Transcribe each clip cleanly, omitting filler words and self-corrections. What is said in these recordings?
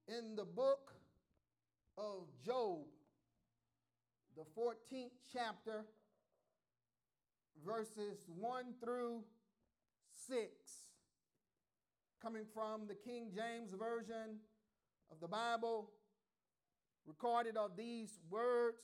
in the book of Job, the 14th chapter, verses 1 through 6, coming from the King James Version of the Bible, recorded of these words: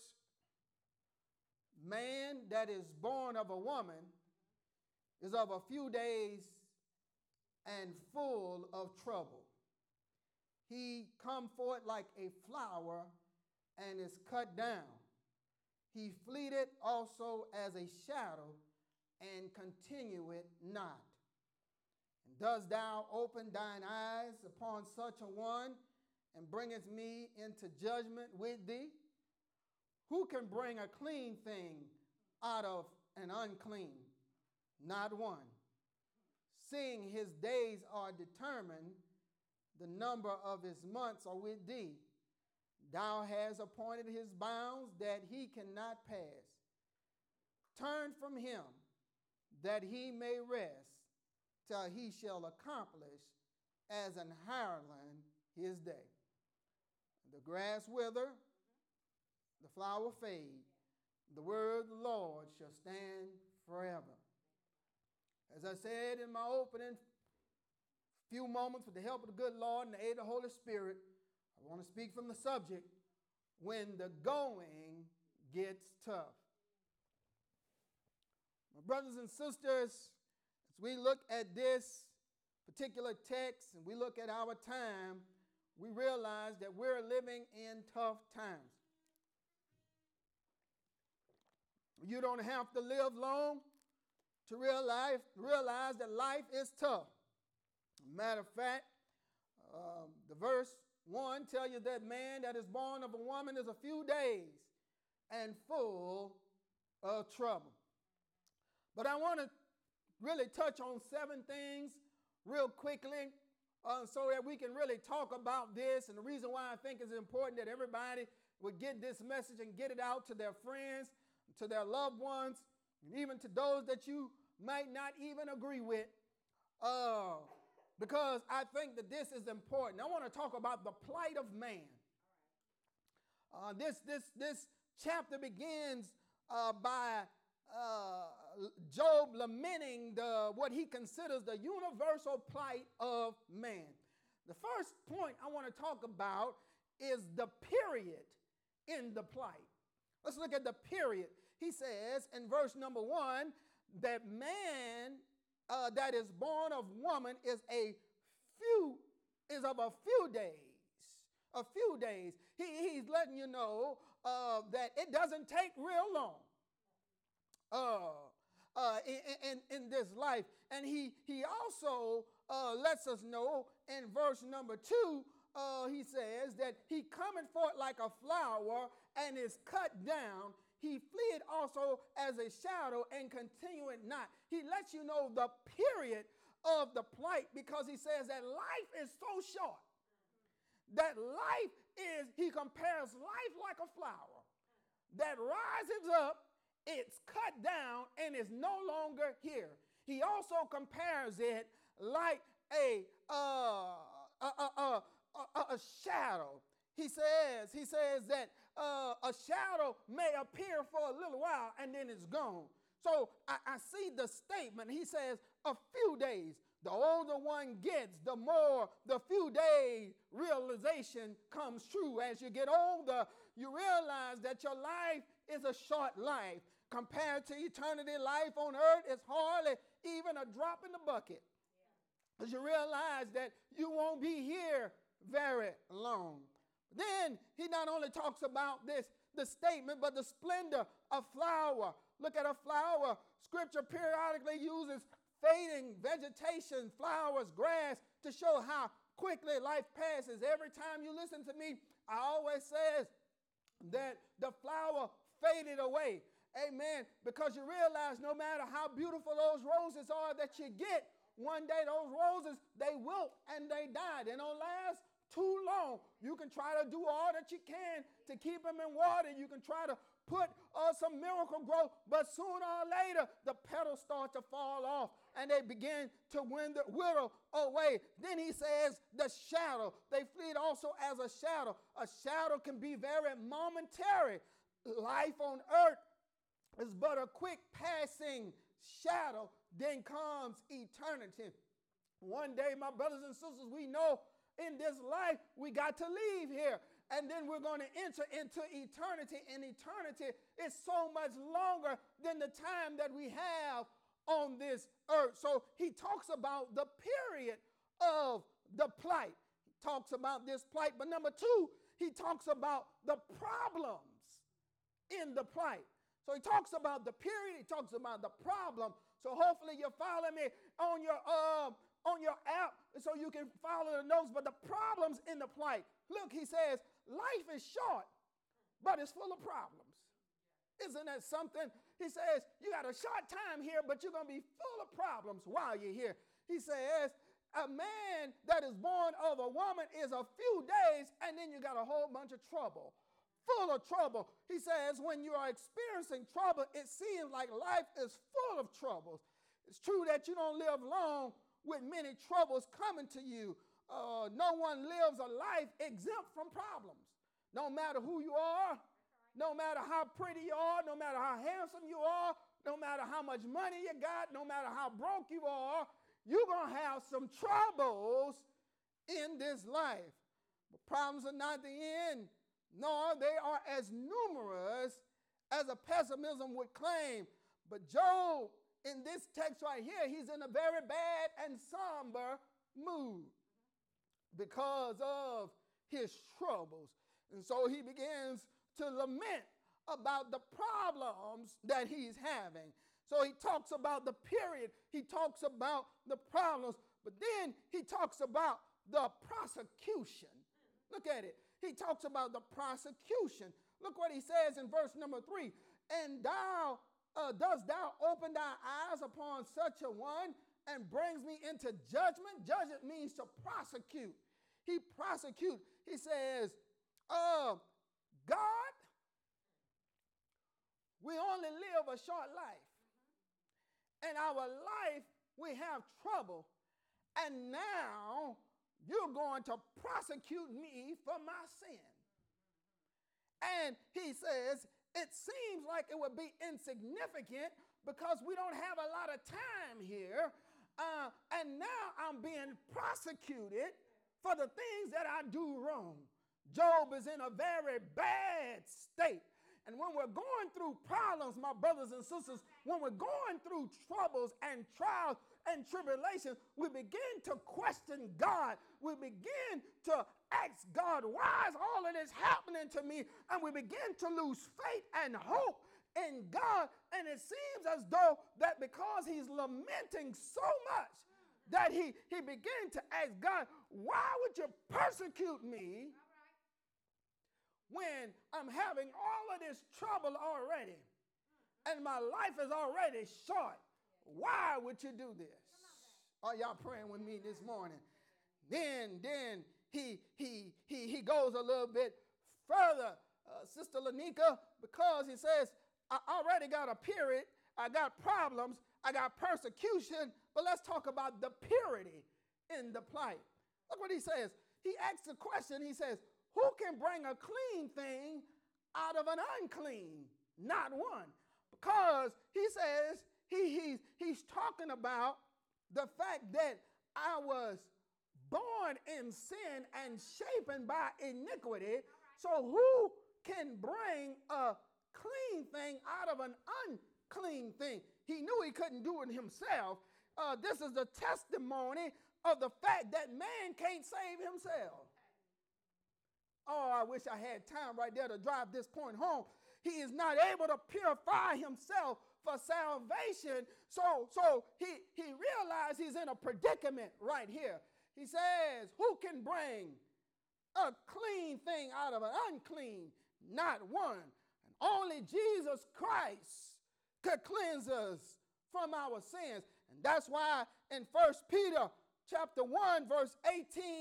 man that is born of a woman is of a few days and full of trouble. He come forth like a flower and is cut down. He fleeteth also as a shadow and continueth not. And dost thou open thine eyes upon such a one and bringest me into judgment with thee? Who can bring a clean thing out of an unclean? Not one. Seeing his days are determined, the number of his months are with thee. Thou hast appointed his bounds that he cannot pass. Turn from him that he may rest till he shall accomplish as an hireling his day. The grass wither, the flower fade, the word of the Lord shall stand forever. As I said in my opening few moments, with the help of the good Lord and the aid of the Holy Spirit, I want to speak from the subject, when the going gets tough. My brothers and sisters, as we look at this particular text and we look at our time, we realize that we're living in tough times. You don't have to live long to realize that life is tough. Matter of fact, the verse 1 tells you that man that is born of a woman is a few days and full of trouble. But I want to really touch on 7 things real quickly so that we can really talk about this. And the reason why I think it's important that everybody would get this message and get it out to their friends, to their loved ones, and even to those that you might not even agree with, because I think that this is important. I want to talk about the plight of man. This chapter begins by Job lamenting what he considers the universal plight of man. The first point I want to talk about is the period in the plight. Let's look at the period. He says in verse number 1 that man that is born of woman is of a few days. A few days. He's letting you know that it doesn't take real long in this life. And he also lets us know in verse number 2, he says that he cometh forth like a flower and is cut down. He fleeth also as a shadow and continueth not. He lets you know the period of the plight, because he says that life is so short. That life is, he compares life like a flower that rises up, it's cut down, and is no longer here. He also compares it like a shadow. He says that a shadow may appear for a little while and then it's gone. So I see the statement. He says a few days. The older one gets, the more the few day realization comes true. As you get older, you realize that your life is a short life. Compared to eternity, life on earth is hardly even a drop in the bucket. Because you realize that you won't be here very long. Then he not only talks about the statement, but the splendor of flower. Look at a flower. Scripture periodically uses fading vegetation, flowers, grass to show how quickly life passes. Every time you listen to me, I always says that the flower faded away. Amen. Because you realize no matter how beautiful those roses are that you get, one day those roses, they wilt and they die. They don't last too long. You can try to do all that you can to keep them in water. You can try to put some miracle growth, but sooner or later, the petals start to fall off and they begin to wither away. Then he says the shadow. They flee also as a shadow. A shadow can be very momentary. Life on earth is but a quick passing shadow. Then comes eternity. One day, my brothers and sisters, we know in this life we got to leave here. And then we're going to enter into eternity. And eternity is so much longer than the time that we have on this earth. So he talks about the period of the plight. He talks about this plight. But number two, he talks about the problems in the plight. So he talks about the period. He talks about the problem. So hopefully you're following me on your app so you can follow the notes. But the problems in the plight. Look, he says, life is short, but it's full of problems. Isn't that something? He says, you got a short time here, but you're going to be full of problems while you're here. He says, a man that is born of a woman is a few days, and then you got a whole bunch of trouble. Full of trouble. He says, when you are experiencing trouble, it seems like life is full of troubles. It's true that you don't live long with many troubles coming to you. No one lives a life exempt from problems. No matter who you are, no matter how pretty you are, no matter how handsome you are, no matter how much money you got, no matter how broke you are, you're going to have some troubles in this life. But problems are not the end, nor they are as numerous as a pessimism would claim. But Job, in this text right here, he's in a very bad and somber mood because of his troubles. And so he begins to lament about the problems that he's having. So he talks about the period, he talks about the problems, but then he talks about the prosecution. Look at it. He talks about the prosecution. Look what he says in verse number 3. And thou, dost thou open thy eyes upon such a one and brings me into judgment? Judgment means to prosecute. He prosecutes. He says, God, we only live a short life. In our life, we have trouble. And now you're going to prosecute me for my sin. And he says, it seems like it would be insignificant because we don't have a lot of time here. And now I'm being prosecuted for the things that I do wrong. Job is in a very bad state. And when we're going through problems, my brothers and sisters, when we're going through troubles and trials and tribulations, we begin to question God. We begin to ask God, why is all of this happening to me? And we begin to lose faith and hope in God. And it seems as though that because he's lamenting so much, that he began to ask God, why would you persecute me when I'm having all of this trouble already and my life is already short? Why would you do this? Are y'all praying with me this morning? Then he goes a little bit further, Sister Lanika, because he says, I already got a period, I got problems, I got persecution, but let's talk about the purity in the plight. Look what he says. He asks a question. He says, who can bring a clean thing out of an unclean? Not one. Because he says, he's talking about the fact that I was born in sin and shapen by iniquity. So who can bring a clean thing out of an unclean thing? He knew he couldn't do it himself. This is the testimony of the fact that man can't save himself. Oh, I wish I had time right there to drive this point home. He is not able to purify himself for salvation. So he realized he's in a predicament right here. He says, who can bring a clean thing out of an unclean? Not one. And only Jesus Christ could cleanse us from our sins. And that's why in 1 Peter chapter 1, verse 18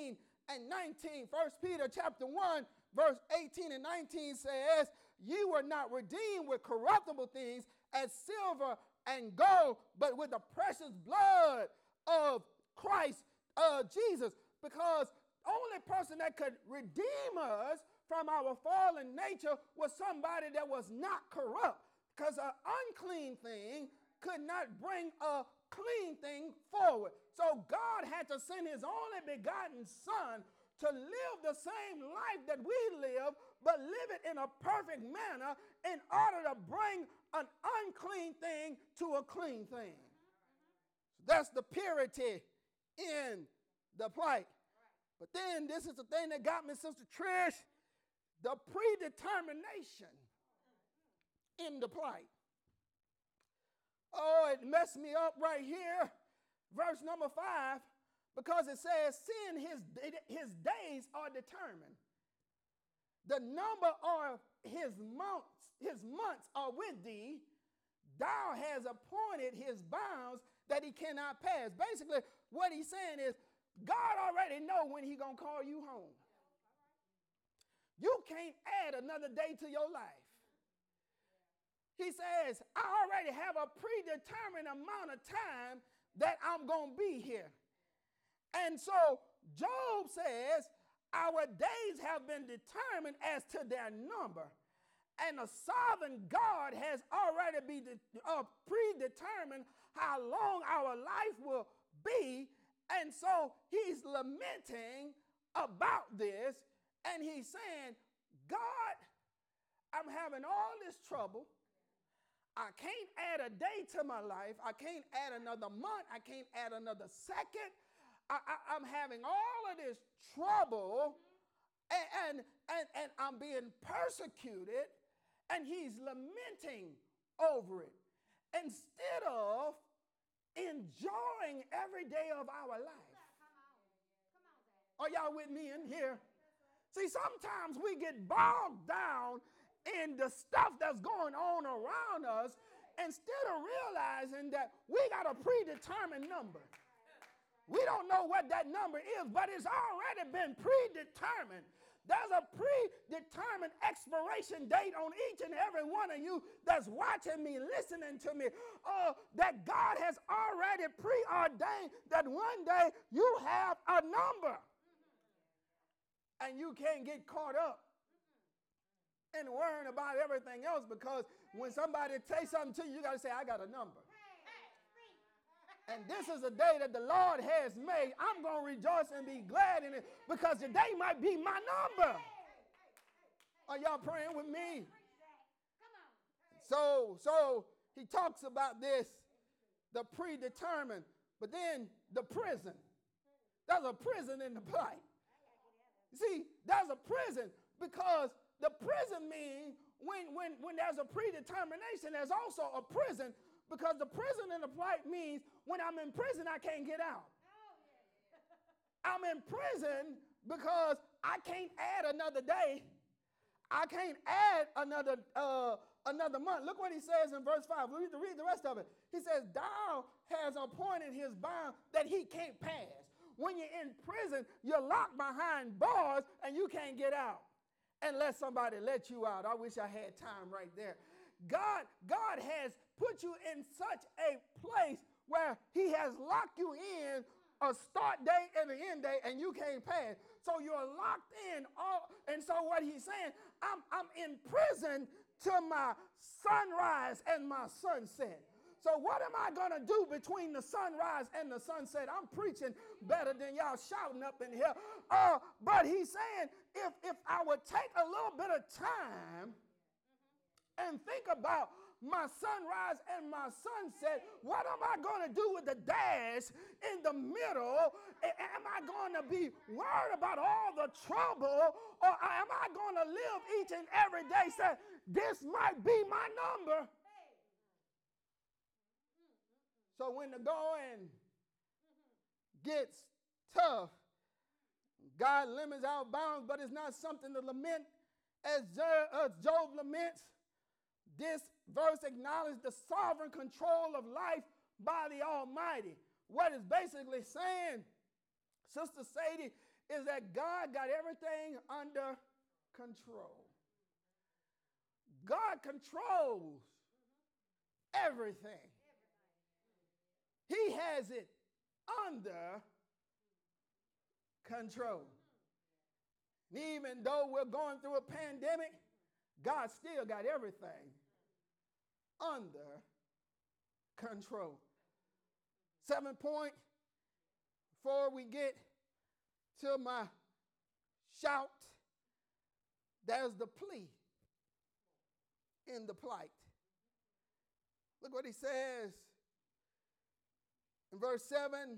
and 19. 1 Peter chapter 1, verse 18 and 19 says, "You were not redeemed with corruptible things as silver and gold, but with the precious blood of Christ Jesus." Because the only person that could redeem us from our fallen nature was somebody that was not corrupt. Because an unclean thing could not bring a clean thing forward. So God had to send his only begotten Son to live the same life that we live, but live it in a perfect manner in order to bring an unclean thing to a clean thing. That's the purity in the plight. But then this is the thing that got me, Sister Trish, the predetermination in the plight. Oh, it messed me up right here. Verse number 5, because it says, "Seeing his days are determined. The number of his months are with thee. Thou hast appointed his bounds that he cannot pass." Basically, what he's saying is, God already know when he's going to call you home. You can't add another day to your life. He says, I already have a predetermined amount of time that I'm going to be here. And so Job says, our days have been determined as to their number. And the sovereign God has already predetermined how long our life will be. And so he's lamenting about this. And he's saying, God, I'm having all this trouble. I can't add a day to my life. I can't add another month. I can't add another second. I'm having all of this trouble, and I'm being persecuted, and he's lamenting over it instead of enjoying every day of our life. Are y'all with me in here? See, sometimes we get bogged down in the stuff that's going on around us instead of realizing that we got a predetermined number. We don't know what that number is, but it's already been predetermined. There's a predetermined expiration date on each and every one of you that's watching me, listening to me, that God has already preordained that one day you have a number. And you can't get caught up and worrying about everything else, because when somebody says something to you, you got to say, I got a number. And this is a day that the Lord has made. I'm going to rejoice and be glad in it, because today might be my number. Are y'all praying with me? So he talks about this, the predetermined, but then the prison. There's a prison in the plight. See, there's a prison, because the prison means when there's a predetermination, there's also a prison, because the prison in the plight means when I'm in prison, I can't get out. I'm in prison because I can't add another day. I can't add another month. Look what he says in verse 5. Read the rest of it. He says, thou has appointed his bound that he can't pass. When you're in prison, you're locked behind bars and you can't get out unless somebody lets you out. I wish I had time right there. God has put you in such a place where he has locked you in a start date and an end date, and you can't pass. So you're locked in. And so what he's saying, I'm in prison to my sunrise and my sunset. So what am I going to do between the sunrise and the sunset? I'm preaching better than y'all shouting up in here. But he's saying, if I would take a little bit of time and think about my sunrise and my sunset, what am I going to do with the dash in the middle? Am I going to be worried about all the trouble, or am I going to live each and every day saying, this might be my number? So when the going gets tough, God limits our bounds, but it's not something to lament as Job laments. This verse acknowledges the sovereign control of life by the Almighty. What it's basically saying, Sister Sadie, is that God got everything under control. God controls everything. He has it under control. And even though we're going through a pandemic, God still got everything under control. 7th point, before we get to my shout, there's the plea in the plight. Look what he says in verse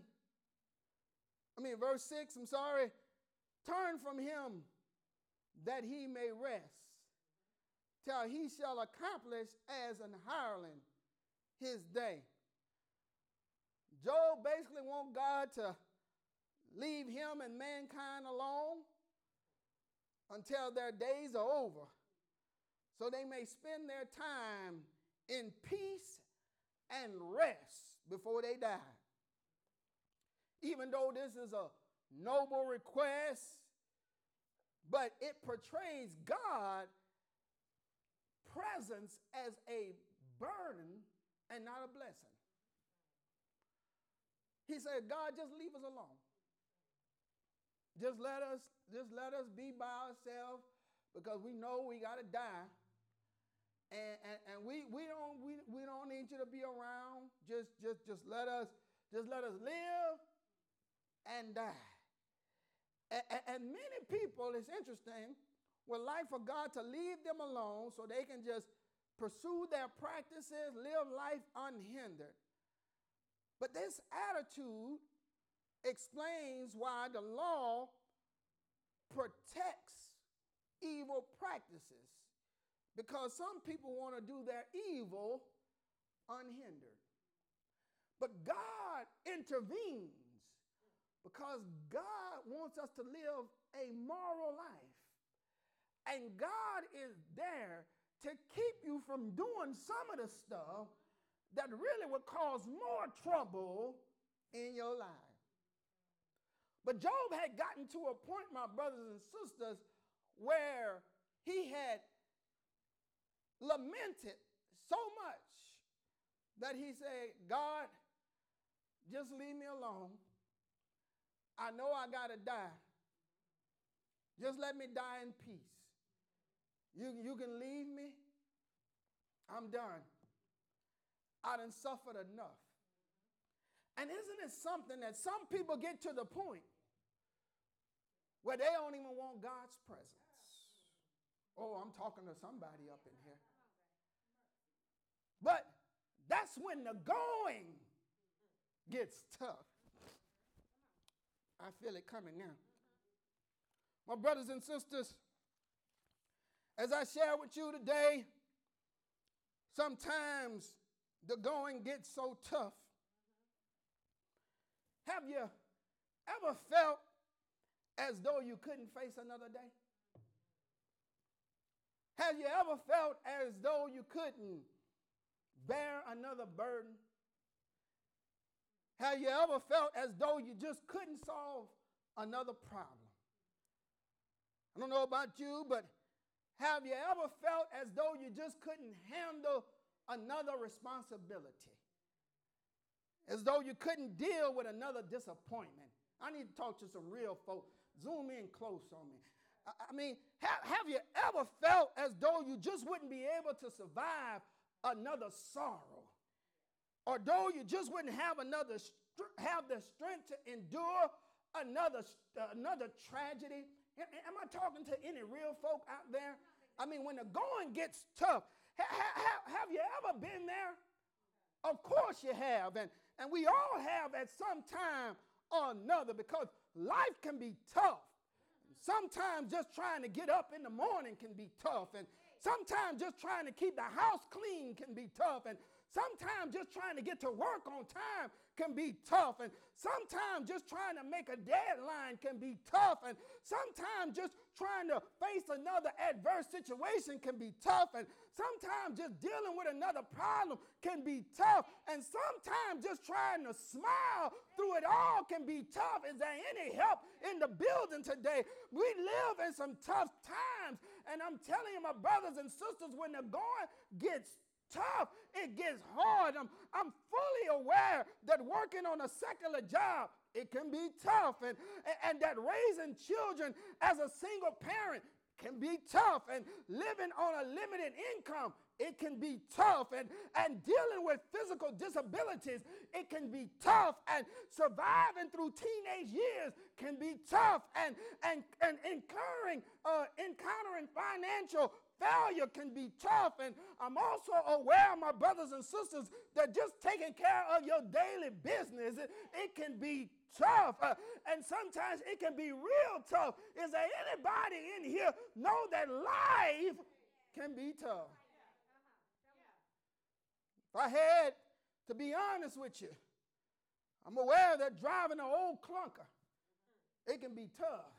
6, turn from him that he may rest, till he shall accomplish as an hireling his day. Job basically wants God to leave him and mankind alone until their days are over, so they may spend their time in peace and rest before they die. Even though this is a noble request, but it portrays God's presence as a burden and not a blessing. He said, God, just leave us alone. Just let us be by ourselves, because we know we got to die. And we don't need you to be around. Just let us live and die. And many people, it's interesting, would like for God to leave them alone so they can just pursue their practices, live life unhindered. But this attitude explains why the law protects evil practices, because some people want to do their evil unhindered. But God intervenes because God wants us to live a moral life. And God is there to keep you from doing some of the stuff that really would cause more trouble in your life. But Job had gotten to a point, my brothers and sisters, where he had lamented so much that he said, God, just leave me alone. I know I got to die. Just let me die in peace. You can leave me. I'm done. I done suffered enough. And isn't it something that some people get to the point where they don't even want God's presence? Oh, I'm talking to somebody up in here. But that's when the going gets tough. I feel it coming now. My brothers and sisters, as I share with you today, sometimes the going gets so tough. Have you ever felt as though you couldn't face another day? Have you ever felt as though you couldn't bear another burden? Have you ever felt as though you just couldn't solve another problem? I don't know about you, but have you ever felt as though you just couldn't handle another responsibility? As though you couldn't deal with another disappointment? I need to talk to some real folk. Zoom in close on me. I mean, have you ever felt as though you just wouldn't be able to survive another sorrow? Or though you just wouldn't have the strength to endure another tragedy? Am I talking to any real folk out there? I mean, when the going gets tough, have you ever been there? Of course you have, and we all have at some time or another, because life can be tough. Sometimes just trying to get up in the morning can be tough, and sometimes just trying to keep the house clean can be tough, and sometimes just trying to get to work on time can be tough, and sometimes just trying to make a deadline can be tough, and sometimes just trying to face another adverse situation can be tough, and sometimes just dealing with another problem can be tough, and sometimes just trying to smile through it all can be tough. Is there any help in the building today. We live in some tough times. And I'm telling you, my brothers and sisters, when the going gets tough, it gets hard. I'm fully aware that working on a secular job, it can be tough. And that raising children as a single parent can be tough. And living on a limited income, it can be tough. And dealing with physical disabilities, it can be tough. And surviving through teenage years can be tough. And encountering financial failure can be tough. And I'm also aware, my brothers and sisters, that just taking care of your daily business, it can be tough. And sometimes it can be real tough. Is there anybody in here know that life can be tough? If I had to be honest with you, I'm aware that driving an old clunker, it can be tough.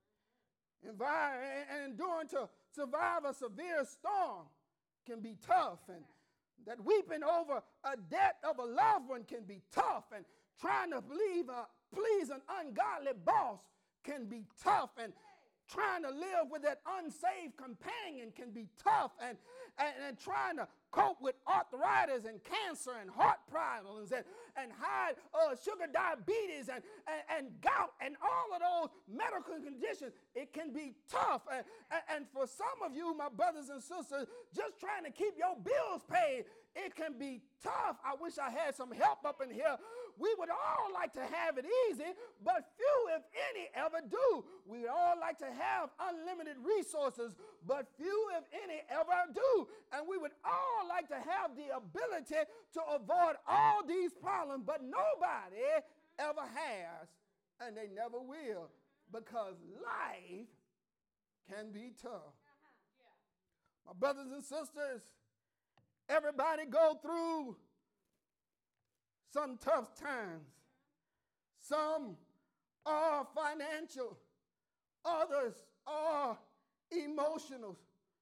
And enduring to survive a severe storm can be tough. And that weeping over a death of a loved one can be tough. And trying to please an ungodly boss can be tough. And trying to live with that unsaved companion can be tough. And trying to cope with arthritis and cancer and heart problems and high sugar diabetes and gout and all of those medical conditions, it can be tough. And for some of you, my brothers and sisters, just trying to keep your bills paid, it can be tough. I wish I had some help up in here. We would all like to have it easy, but few, if any, ever do. We all like to have unlimited resources, but few, if any, ever do. And we would all like to have the ability to avoid all these problems, but nobody ever has, and they never will, because life can be tough. My brothers and sisters, everybody go through some tough times. Some are financial, others are emotional,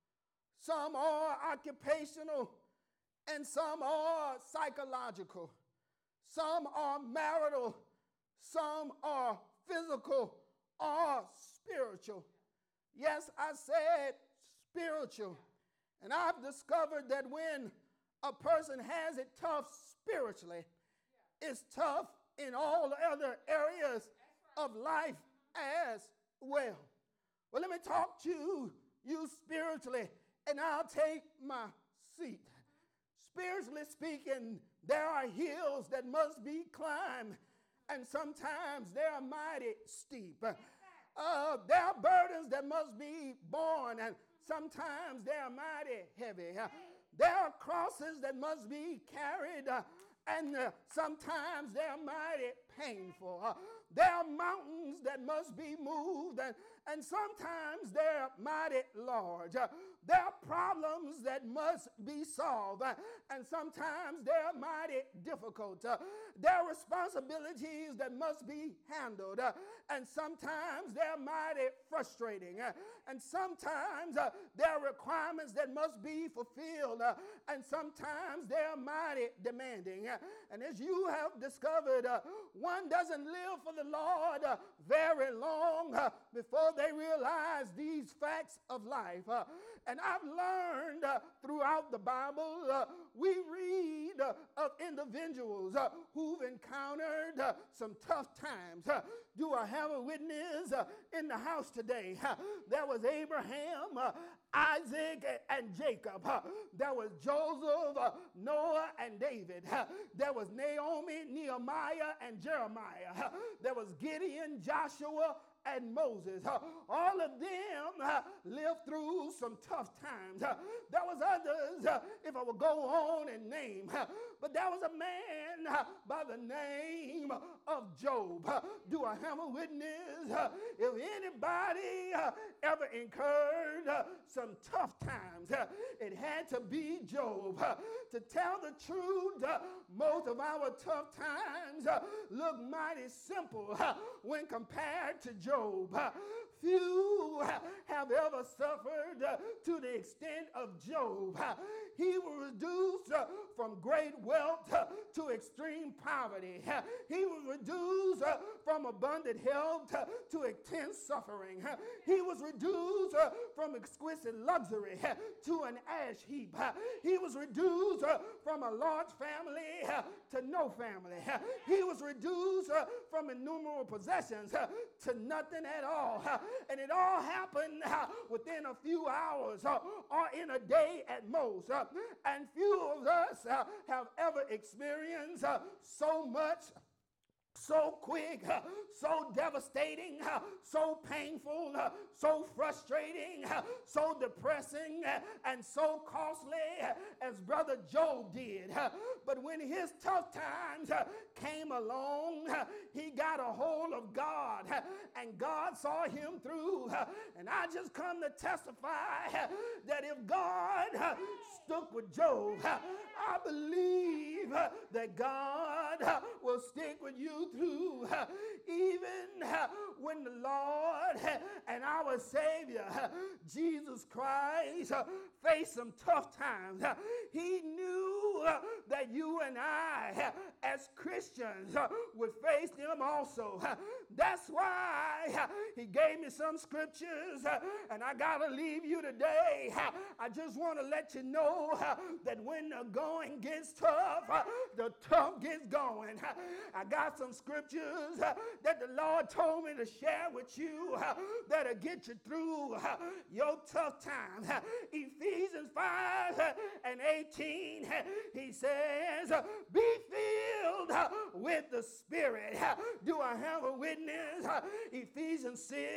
some are occupational, and some are psychological. Some are marital, some are physical or spiritual. Yes, I said spiritual. And I've discovered that when a person has it tough spiritually, it's tough in all the other areas of life as well. Well, let me talk to you spiritually, and I'll take my seat. Spiritually speaking, there are hills that must be climbed, and sometimes they are mighty steep. There are burdens that must be borne, and sometimes they are mighty heavy. There are crosses that must be carried, and sometimes they're mighty painful. There are mountains that must be moved, and sometimes they're mighty large. There are problems that must be solved, and sometimes they're mighty difficult. There are responsibilities that must be handled, and sometimes they're mighty frustrating. And sometimes there are requirements that must be fulfilled, and sometimes they're mighty demanding. And as you have discovered, one doesn't live for the Lord very long before they realize these facts of life. And I've learned throughout the Bible, we read of individuals who've encountered some tough times. Do I have a witness in the house today? There was Abraham, Isaac, and Jacob. There was Joseph, Noah, and David. There was Naomi, Nehemiah, and Jeremiah. There was Gideon, Joshua, and Moses. All of them lived through some tough times. There was others, if I would go on and name, but there was a man by the name of Job. Do I have a witness? If anybody ever incurred some tough times, it had to be Job. To tell the truth, most of our tough times look mighty simple when compared to Job. few have ever suffered to the extent of Job. He was reduced from great wealth to extreme poverty. He was reduced from abundant health to intense suffering. He was reduced from exquisite luxury to an ash heap. He was reduced from a large family to no family. He was reduced from innumerable possessions to nothing at all. And it all happened within a few hours or in a day at most. And few of us have ever experienced so much, so quick, so devastating, so painful, so frustrating, so depressing, and so costly as Brother Job did. But when his tough times came along, he got a hold of God, and God saw him through. And I just come to testify that if God stuck with Job, I believe that God will stick with you through. Even when the Lord and our Savior, Jesus Christ, faced some tough times, he knew that you and I, as Christians, would face them also. That's why he gave me some scriptures, and I got to leave you today. I just want to let you know that when the going gets tough, the tough gets going. I got some scriptures that the Lord told me to share with you that'll get you through your tough times. Ephesians 5:18, he says, be filled with the Spirit. Do I have a witness? Ephesians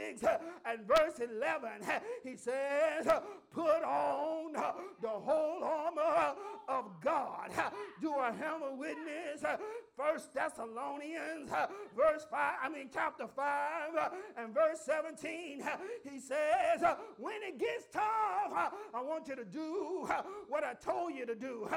6:11, he says, put on the whole armor of God. Do I have a witness? 1 Thessalonians chapter 5 and verse 17, he says, when it gets tough, I want you to do what I told you to do.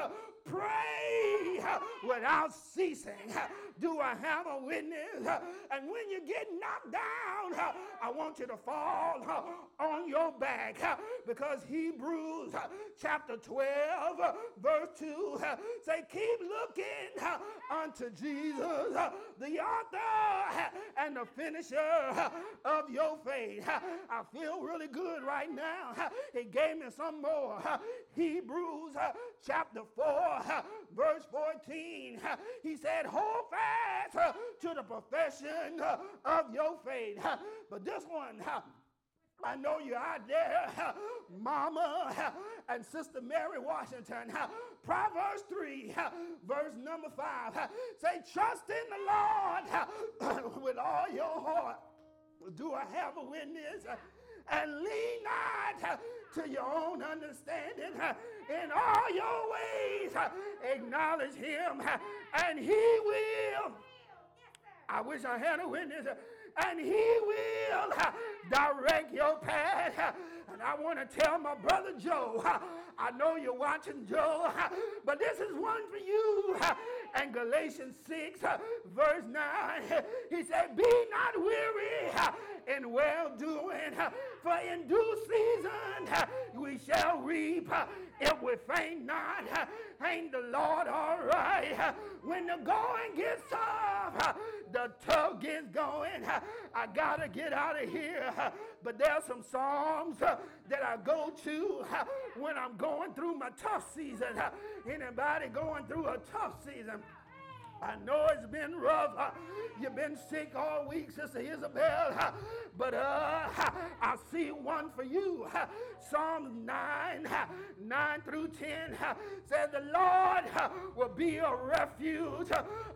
Pray without ceasing. Do I have a witness? And when you get knocked down, I want you to fall on your back, because Hebrews chapter 12 verse 2 say, keep looking unto Jesus, the author and the finisher of your faith. I feel really good right now. He gave me some more. Hebrews chapter 4 verse 14, he said, hold fast to the profession of your faith. But this one, I know you're out there, Mama and Sister Mary Washington. Proverbs 3, verse number 5, say, trust in the Lord with all your heart. Do I have a witness? And lean not to your own understanding. In all your ways, acknowledge him, and he will. I wish I had a witness. And he will direct your path. And I want to tell my brother Joe, I know you're watching, Joe, but this is one for you. And Galatians 6, verse 9, he said, be not weary in well-doing, for in due season we shall reap if we faint not. Ain't the Lord all right? When the going gets tough, the tough gets going. I gotta get out of here, but there's some Psalms that I go to when I'm going through my tough season. Anybody going through a tough season? I know it's been rough. You've been sick all week, Sister Isabel. But I see one for you. Psalms 9 through 10 says the Lord will be a refuge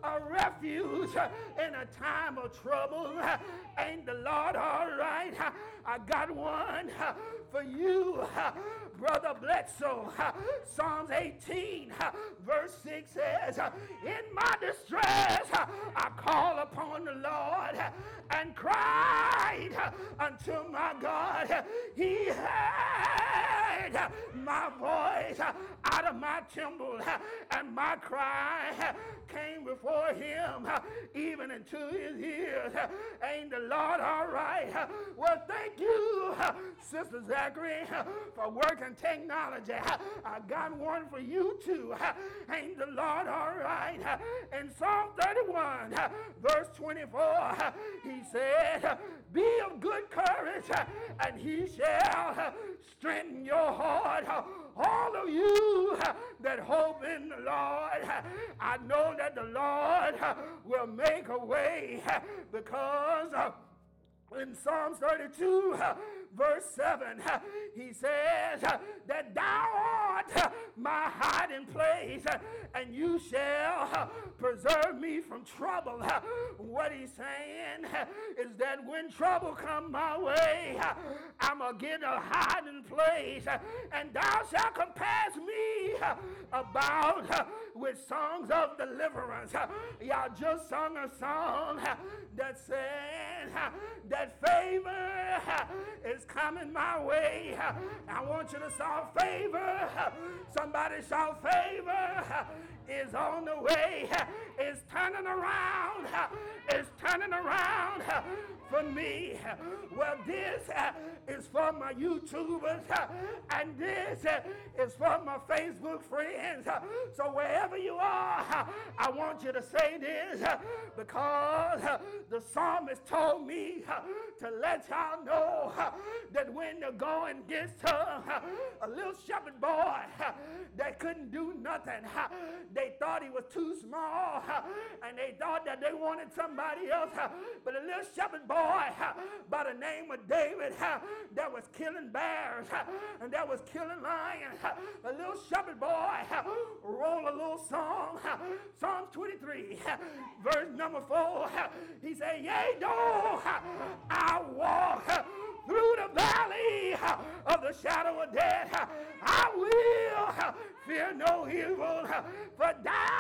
in a time of trouble. Ain't the Lord all right? I got one for you, Brother Bledsoe. Psalms 18, verse 6 says, in my distress I call upon the Lord and cried unto my God. He heard my voice out of my temple, and my cry came before him, even into his ears. Ain't the Lord all right? Well, thank you, Sister Zachary, for working technology. I got one for you too. Ain't the Lord all right? In Psalm 31, verse 24, he said, be of good courage, and he shall strengthen your heart. All of you that hope in the Lord, I know that the Lord will make a way, because in Psalms 32, verse 7, he says that thou art my hiding place, and you shall preserve me from trouble. What he's saying is that when trouble come my way, I'm going to get a hiding place, and thou shalt compass me about with songs of deliverance. Y'all just sung a song that said that favor is coming my way. I want you to shout favor. Somebody shout favor is on the way. It's turning around. It's turning around for me. Well, this is for my YouTubers, and this is for my Facebook friends. So wherever you are, I want you to say this, because the psalmist told me to let y'all know that when the going gets tough, a little shepherd boy that couldn't do nothing, they thought he was too small, and they thought that they wanted somebody else, but a little shepherd boy by the name of David that was killing bears and that was killing lions, a little shepherd boy wrote a little song, Psalm 23, verse number 4. He said, yea, though I walk through the valley of the shadow of death, I will fear no evil, for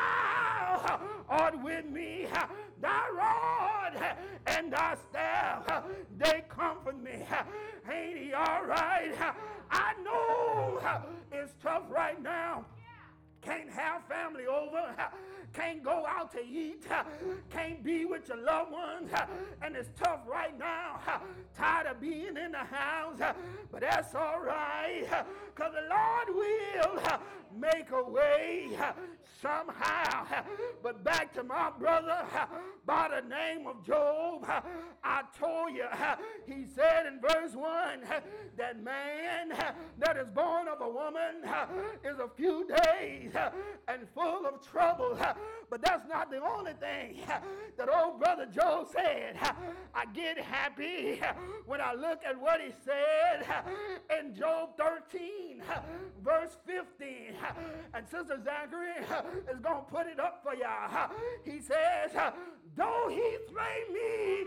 thou art with me. Thy rod and thy staff, they comfort me. Ain't he all right? I know it's tough right now. Can't have family over, can't go out to eat, can't be with your loved ones, and it's tough right now. Tired of being in the house, but that's all right, because the Lord will make a way somehow. But back to my brother by the name of Job, I told you, he said in verse 1 that man that is born of a woman is a few days and full of trouble. But that's not the only thing that old brother Job said. I get happy when I look at what he said in Job 13, verse 15. And Sister Zachary is going to put it up for y'all. He says, though he slay me,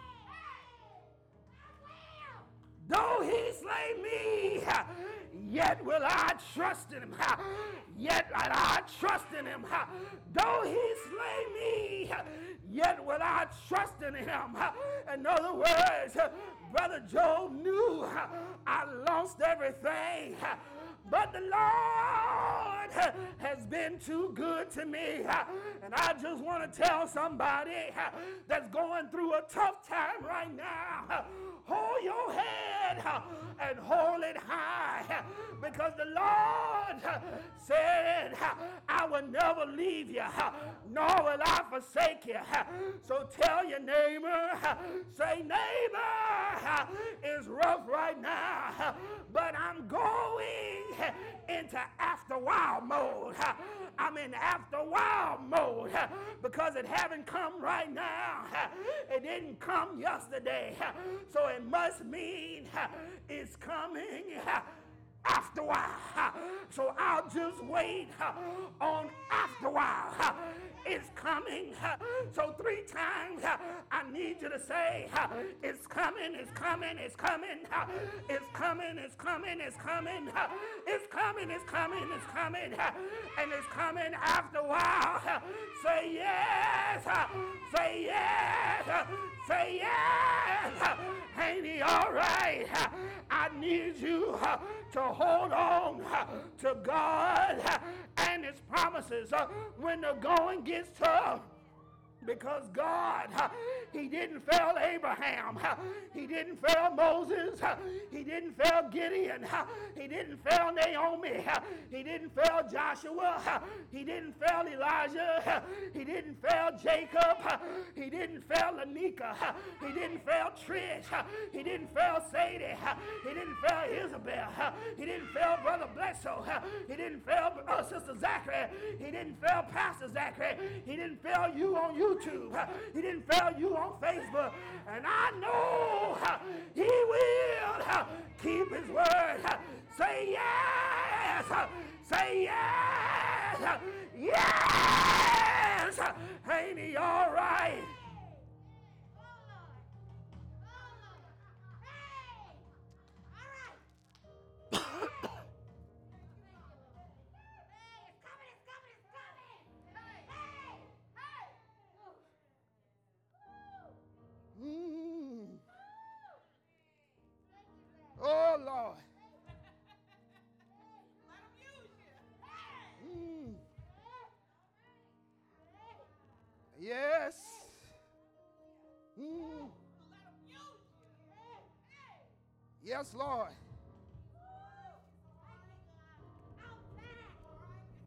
though he slay me, yet will I trust in him. Yet will I trust in him. Though he slay me, yet will I trust in him. In other words, Brother Job knew I lost everything, but the Lord has been too good to me. And I just want to tell somebody that's going through a tough time right now, hold your head and hold it high, because the Lord said, I will never leave you, nor will I forsake you. So tell your neighbor, say, neighbor, it's rough right now, but I'm going into after while mode. I'm in after while mode because it haven't come right now. It didn't come yesterday, so it must mean it's coming after a while. So I'll just wait on after a while. It's coming. So 3 times I need you to say, it's coming, it's coming, it's coming, it's coming, it's coming, it's coming, it's coming, it's coming, it's coming, and it's coming after a while. Say yes, say yes, say yes. Ain't he all right? I God needs you to hold on to God and his promises when the going gets tough. Because God, he didn't fail Abraham. He didn't fail Moses. He didn't fail Gideon. He didn't fail Naomi. He didn't fail Joshua. He didn't fail Elijah. He didn't fail Jacob. He didn't fail Lanika. He didn't fail Trish. He didn't fail Sadie. He didn't fail Isabel. He didn't fail Brother Bledsoe. He didn't fail Sister Zachary. He didn't fail Pastor Zachary. He didn't fail you on YouTube. He didn't fail you on Facebook. And I know he will keep his word. Say yes. Say yes. Yes. Ain't he all right? Oh, Lord. Yes. Yes, Lord.